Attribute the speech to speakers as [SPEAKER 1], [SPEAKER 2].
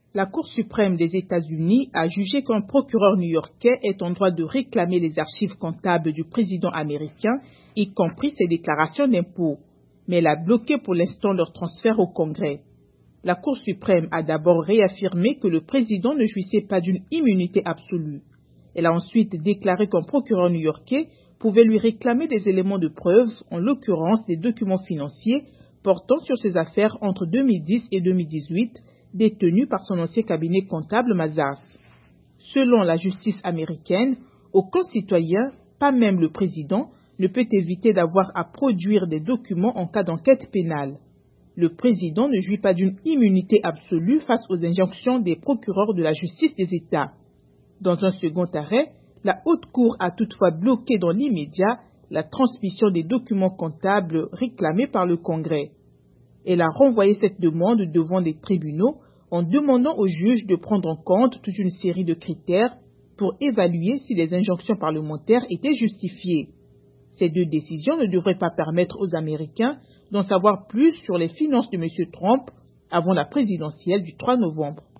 [SPEAKER 1] La Cour suprême des États-Unis a jugé qu'un procureur new-yorkais est en droit de réclamer les archives comptables du président américain, y compris ses déclarations d'impôts. Mais elle a bloqué pour l'instant leur transfert au Congrès. La Cour suprême a d'abord réaffirmé que le président ne jouissait pas d'une immunité absolue. Elle a ensuite déclaré qu'un procureur new-yorkais pouvait lui réclamer des éléments de preuve, en l'occurrence des documents financiers portant sur ses affaires entre 2010 et 2018, détenus par son ancien cabinet comptable Mazars. Selon la justice américaine, aucun citoyen, pas même le président, ne peut éviter d'avoir à produire des documents en cas d'enquête pénale. Le président ne jouit pas d'une immunité absolue face aux injonctions des procureurs de la justice des États. Dans un second arrêt, la Haute Cour a toutefois bloqué dans l'immédiat la transmission des documents comptables réclamés par le Congrès. Elle a renvoyé cette demande devant les tribunaux en demandant aux juges de prendre en compte toute une série de critères pour évaluer si les injonctions parlementaires étaient justifiées. Ces deux décisions ne devraient pas permettre aux Américains d'en savoir plus sur les finances de M. Trump avant la présidentielle du 3 novembre.